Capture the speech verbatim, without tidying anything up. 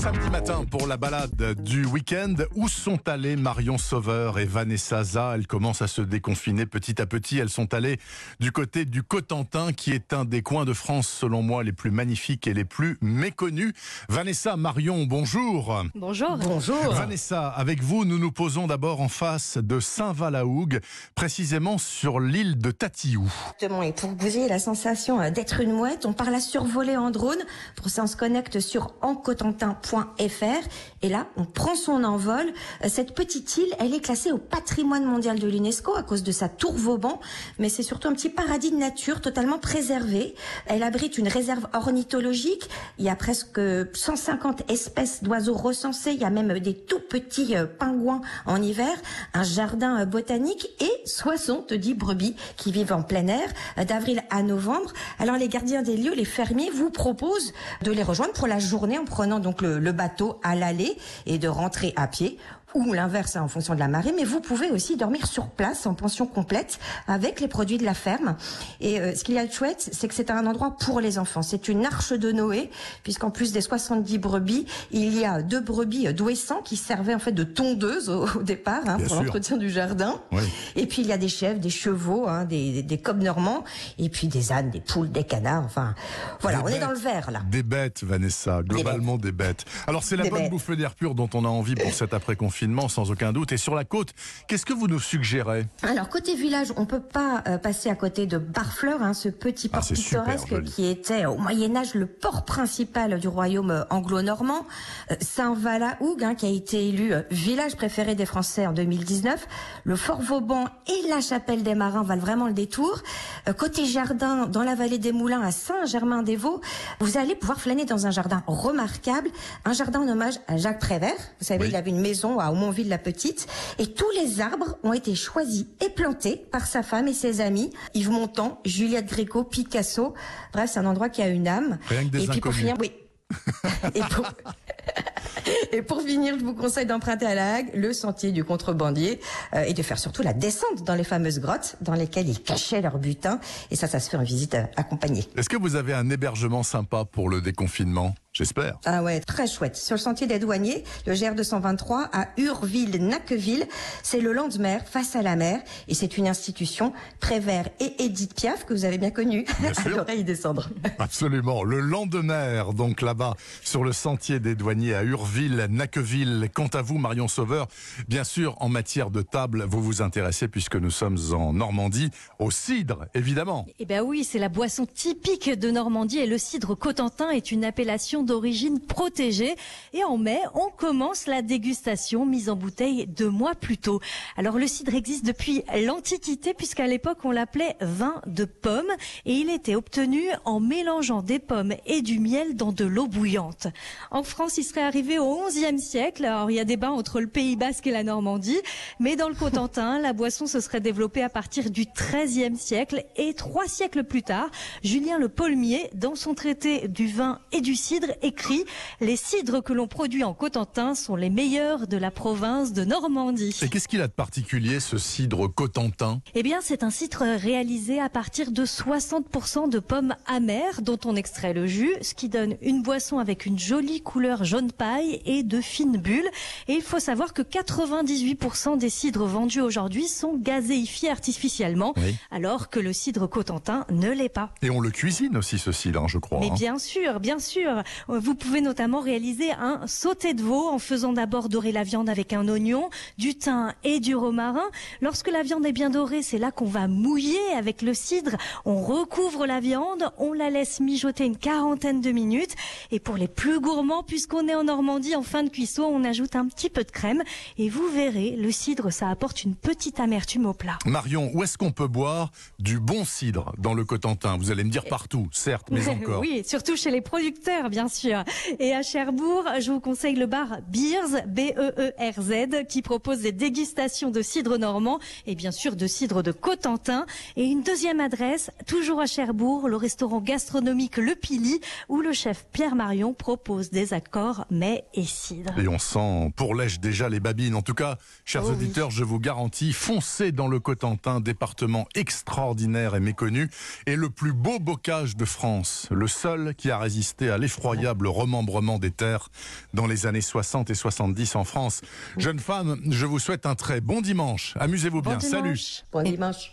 Samedi matin pour la balade du week-end, où sont allées Marion Sauveur et Vanessa Za? Elles commencent à se déconfiner petit à petit. Elles sont allées du côté du Cotentin, qui est un des coins de France, selon moi, les plus magnifiques et les plus méconnus. Vanessa, Marion, bonjour. Bonjour. Bonjour. Vanessa, avec vous, nous nous posons d'abord en face de Saint-Val-la-Hougue, précisément sur l'île de Tatiou. Exactement. Et pour que vous ayez la sensation d'être une mouette, on part la survoler en drone. Pour ça, on se connecte sur encotentin point f r et là, on prend son envol. Cette petite île, elle est classée au patrimoine mondial de l'UNESCO à cause de sa tour Vauban, mais c'est surtout un petit paradis de nature totalement préservé. Elle abrite une réserve ornithologique. Il y a presque cent cinquante espèces d'oiseaux recensés. Il y a même des tout petits pingouins en hiver, un jardin botanique et soixante-dix brebis qui vivent en plein air d'avril à novembre. Alors les gardiens des lieux, les fermiers, vous proposent de les rejoindre pour la journée en prenant donc le, le bateau à l'aller et de rentrer à pied, ou l'inverse en fonction de la marée, mais vous pouvez aussi dormir sur place en pension complète avec les produits de la ferme. Et euh, ce qu'il y a de chouette, c'est que c'est un endroit pour les enfants. C'est une arche de Noé, puisqu'en plus des soixante-dix brebis, il y a deux brebis d'Ouessant qui servaient en fait de tondeuses au, au départ hein, pour l'entretien du jardin. Oui. Et puis il y a des chèvres, des chevaux, hein, des, des, des cobs normands, et puis des ânes, des poules, des canards. Enfin, voilà, des on bêtes, est dans le vert là. Des bêtes, Vanessa, globalement des bêtes. Des bêtes. Alors c'est la des bonne bêtes. Bouffée d'air pur dont on a envie pour cet après-confinement. Sans aucun doute. Et sur la côte, qu'est-ce que vous nous suggérez? Alors, côté village, on peut pas euh, passer à côté de Barfleur, hein, ce petit port ah, pittoresque qui était au Moyen-Âge le port principal du royaume euh, anglo-normand. Euh, Saint-Val-la-Hougue, hein, qui a été élu euh, village préféré des Français en deux mille dix-neuf. Le Fort Vauban et la Chapelle des Marins valent vraiment le détour. Euh, côté jardin, dans la vallée des Moulins, à Saint-Germain-des-Vaux, vous allez pouvoir flâner dans un jardin remarquable, un jardin en hommage à Jacques Prévert. Vous savez, oui. Il avait une maison à Aumonville-la-Petite, et tous les arbres ont été choisis et plantés par sa femme et ses amis, Yves Montand, Juliette Gréco, Picasso. Bref, c'est un endroit qui a une âme. Rien que des et puis inconnus. Pour finir, oui. et, pour... et pour finir, je vous conseille d'emprunter à La Hague le sentier du contrebandier euh, et de faire surtout la descente dans les fameuses grottes dans lesquelles ils cachaient leur butin. Et ça, ça se fait en visite euh, accompagnée. Est-ce que vous avez un hébergement sympa pour le déconfinement ? J'espère. Ah ouais, très chouette. Sur le sentier des douaniers, le G R deux cent vingt-trois à Urville-Naqueville, c'est le Landemer face à la mer et c'est une institution, Prévert et Édith Piaf, que vous avez bien connue, à l'oreille descendre. Absolument. Le Landemer, donc là-bas, sur le sentier des douaniers à Urville-Naqueville. Quant à vous, Marion Sauveur, bien sûr, en matière de table, vous vous intéressez, puisque nous sommes en Normandie, au cidre, évidemment. Eh bien oui, c'est la boisson typique de Normandie et le cidre Cotentin est une appellation d'origine protégée. Et en mai, on commence la dégustation mise en bouteille deux mois plus tôt. Alors le cidre existe depuis l'Antiquité puisqu'à l'époque on l'appelait vin de pomme et il était obtenu en mélangeant des pommes et du miel dans de l'eau bouillante. En France, il serait arrivé au onzième siècle. Alors il y a débat entre le Pays Basque et la Normandie, mais dans le Cotentin, la boisson se serait développée à partir du treizième siècle et trois siècles plus tard, Julien Le Paulmier, dans son traité du vin et du cidre, écrit « Les cidres que l'on produit en Cotentin sont les meilleurs de la province de Normandie ». Et qu'est-ce qu'il a de particulier, ce cidre Cotentin? Eh bien, c'est un cidre réalisé à partir de soixante pour cent de pommes amères dont on extrait le jus, ce qui donne une boisson avec une jolie couleur jaune paille et de fines bulles. Et il faut savoir que quatre-vingt-dix-huit pour cent des cidres vendus aujourd'hui sont gazéifiés artificiellement, oui. Alors que le cidre Cotentin ne l'est pas. Et on le cuisine aussi, ce cidre, je crois. Mais hein. bien sûr, bien sûr. Vous pouvez notamment réaliser un sauté de veau en faisant d'abord dorer la viande avec un oignon, du thym et du romarin. Lorsque la viande est bien dorée, c'est là qu'on va mouiller avec le cidre. On recouvre la viande, on la laisse mijoter une quarantaine de minutes. Et pour les plus gourmands, puisqu'on est en Normandie, en fin de cuisson, on ajoute un petit peu de crème. Et vous verrez, le cidre, ça apporte une petite amertume au plat. Marion, où est-ce qu'on peut boire du bon cidre dans le Cotentin? Vous allez me dire partout, certes, mais encore. Oui, surtout chez les producteurs, bien sûr. Et à Cherbourg, je vous conseille le bar Beers, B E E R Z, qui propose des dégustations de cidre normand et bien sûr de cidre de Cotentin. Et une deuxième adresse, toujours à Cherbourg, le restaurant gastronomique Le Pili, où le chef Pierre Marion propose des accords mets et cidre. Et on sent pour lèche déjà les babines. En tout cas, chers oh auditeurs, oui. Je vous garantis, foncez dans le Cotentin, département extraordinaire et méconnu, et le plus beau bocage de France, le seul qui a résisté à l'effroyable incroyable remembrement des terres dans les années soixante et soixante-dix en France. Jeune femme, je vous souhaite un très bon dimanche. Amusez-vous bien. Bon Salut. dimanche. Bon dimanche.